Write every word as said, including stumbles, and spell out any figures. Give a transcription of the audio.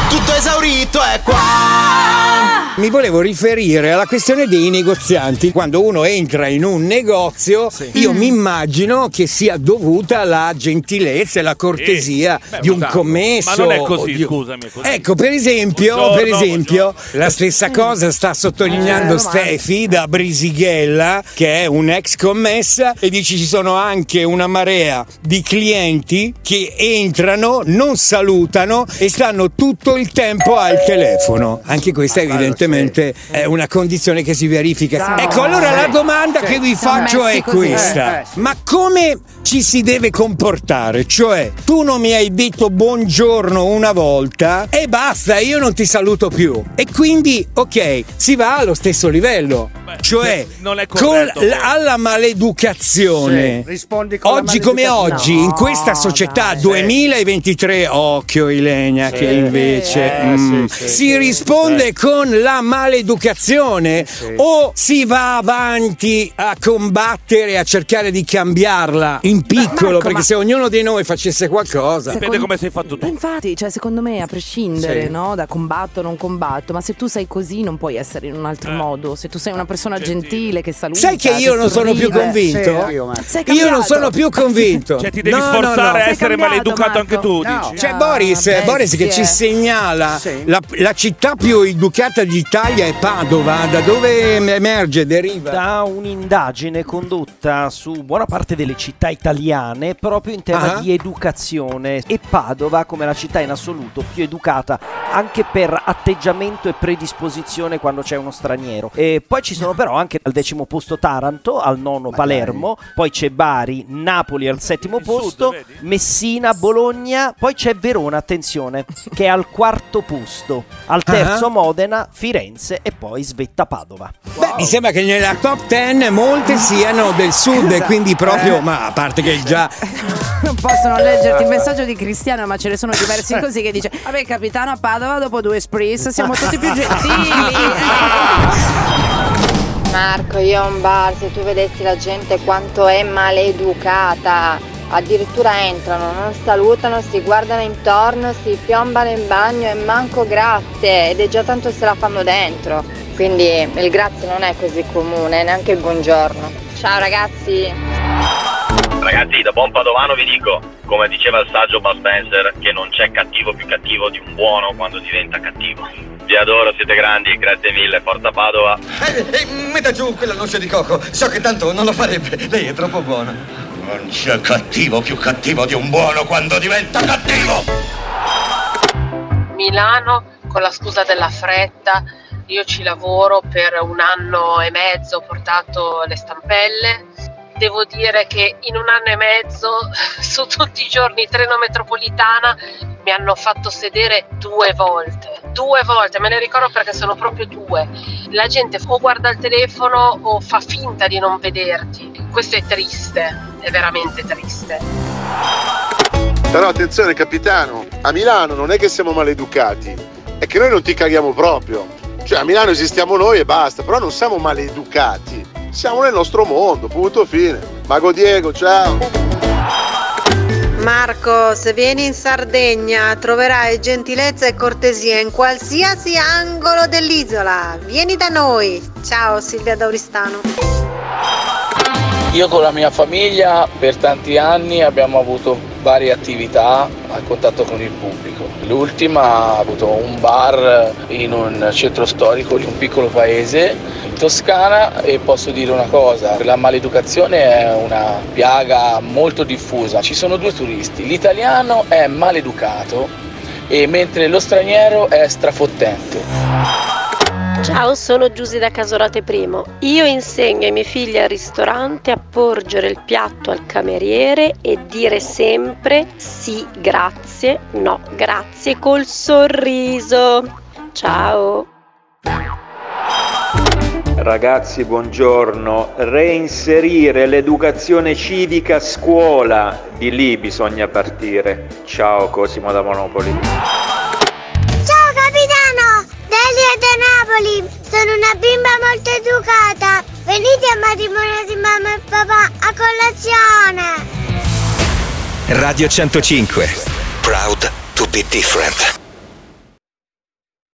Tutto esaurito è qua. Mi volevo riferire alla questione dei negozianti. Quando uno entra in un negozio, sì. io mm. mi immagino che sia dovuta alla gentilezza e la cortesia sì. Beh, di un tanto. commesso. Ma non è così, di... scusami. Così. Ecco, per esempio, buongiorno, per esempio buongiorno. la stessa cosa sta sottolineando eh, Stefi da Brisighella, che è un'ex commessa, e dice ci sono anche una marea di clienti che entrano, non salutano e stanno tutto il tempo al telefono. Anche questa evidentemente è una condizione che si verifica. No, ecco, allora sì, la domanda sì, che vi faccio è così. questa: eh, ma come ci si deve comportare? Cioè, tu non mi hai detto buongiorno una volta e basta, io non ti saluto più. E quindi, ok, si va allo stesso livello. Beh, cioè, non è corretto, con, alla maleducazione. Sì, rispondi con oggi la come oggi, no, in questa società dai, duemilaventitré, occhio Ilenia, sì, che invece eh, mm, sì, sì, si sì, risponde sì. con la maleducazione sì. o si va avanti a combattere, a cercare di cambiarla in piccolo, Marco, perché ma... se ognuno di noi facesse qualcosa secondo... vede come sei fatto tu. Infatti, cioè secondo me a prescindere sì. no, da combatto o non combatto, ma se tu sei così non puoi essere in un altro eh. modo. Se tu sei una persona gentile, gentile che saluta, sai che io che non sorride. sono più convinto sì, io non sono più convinto cioè ti devi no, sforzare no, no. a essere cambiato, maleducato Marco. anche tu no. dici c'è no, Boris bestie. Boris che ci segnala sì. la, la città più educata d'Italia è Padova. Da dove emerge, deriva? Da un'indagine condotta su buona parte delle città italiane proprio in tema uh-huh. di educazione, e Padova come la città in assoluto più educata anche per atteggiamento e predisposizione quando c'è uno straniero. E poi ci sono però anche al decimo posto Taranto, al nono Ma Palermo, dai. poi c'è Bari, Napoli al settimo il posto, sud, Messina, Bologna, poi c'è Verona, attenzione, che è al quarto posto, al terzo uh-huh. Modena, Firenze e poi svetta Padova. Wow. Beh, mi sembra che nella top ten molte siano del sud, esatto. quindi proprio, eh. ma a parte che già non possono leggerti il messaggio di Cristiano, ma ce ne sono diversi così che dice: vabbè capitano, a Padova dopo due spritz siamo tutti più gentili. Marco, io ho un bar, se tu vedessi la gente quanto è maleducata, addirittura entrano, non salutano, si guardano intorno, si piombano in bagno e manco grazie, ed è già tanto se la fanno dentro, quindi il grazie non è così comune, neanche il buongiorno. Ciao ragazzi! Ragazzi, da buon padovano vi dico, come diceva il saggio Bud Spencer, che non c'è cattivo più cattivo di un buono quando diventa cattivo. Vi adoro, siete grandi, grazie mille, forza Padova. Eh, eh, metta giù quella noce di cocco, so che tanto non lo farebbe, lei è troppo buona. Non c'è cattivo più cattivo di un buono quando diventa cattivo. Milano, con la scusa della fretta, io ci lavoro per un anno e mezzo, ho portato le stampelle. Devo dire che in un anno e mezzo, su tutti i giorni treno metropolitana, mi hanno fatto sedere due volte. Due volte, me ne ricordo perché sono proprio due. La gente o guarda il telefono o fa finta di non vederti. Questo è triste, è veramente triste. Però attenzione capitano, a Milano non è che siamo maleducati, è che noi non ti caghiamo proprio. Cioè a Milano esistiamo noi e basta, però non siamo maleducati. Siamo nel nostro mondo, punto fine. Mago Diego, ciao. Marco, se vieni in Sardegna troverai gentilezza e cortesia in qualsiasi angolo dell'isola. Vieni da noi. Ciao, Silvia D'Auristano. Io con la mia famiglia per tanti anni abbiamo avuto varie attività a contatto con il pubblico. L'ultima ha avuto un bar in un centro storico di un piccolo paese in Toscana, e posso dire una cosa: la maleducazione è una piaga molto diffusa. Ci sono due turisti, l'italiano è maleducato e mentre lo straniero è strafottente. Ciao, sono Giusy da Casorate Primo. Io insegno ai miei figli al ristorante a porgere il piatto al cameriere e dire sempre sì, grazie, no, grazie col sorriso. Ciao. Ragazzi, buongiorno. Reinserire l'educazione civica a scuola, di lì bisogna partire. Ciao, Cosimo da Monopoli. Ciao capitano, Delia da Napoli. Sono una bimba molto educata. Venite al matrimonio di mamma e papà a colazione. Radio centocinque. Proud to be different.